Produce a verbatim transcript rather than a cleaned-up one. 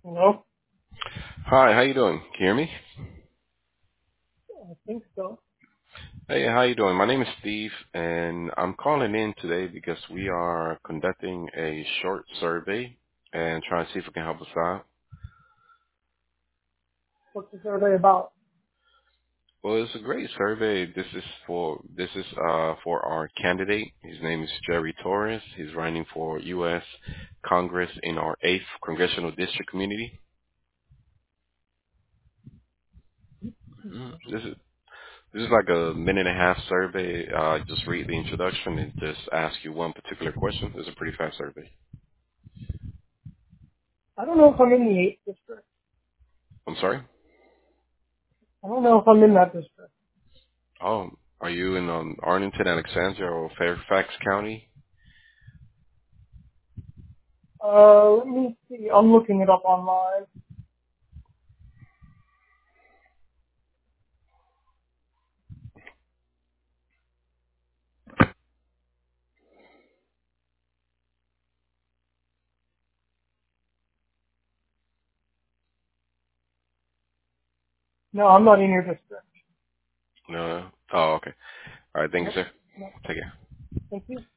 Hello? Hi, how you doing? Can you hear me? I think so. Hey, how you doing? My name is Steve, and I'm calling in today because we are conducting a short survey and trying to see if we can help us out. What's the survey about? Well, it's a great survey. This is for this is uh for our candidate. His name is Jerry Torres. He's running for U S Congress in our eighth congressional district community. Mm, This is this is like a minute and a half survey. Uh, just read the introduction and just ask you one particular question. It's a pretty fast survey. I don't know if I'm in the eighth district. I'm sorry. I don't know if I'm in that district. Oh, are you in um, Arlington, Alexandria, or Fairfax County? Uh, let me see. I'm looking it up online. No, I'm not in your district. No. Oh, okay. All right. Thank you, Nope. sir. No. Take care. Thank you.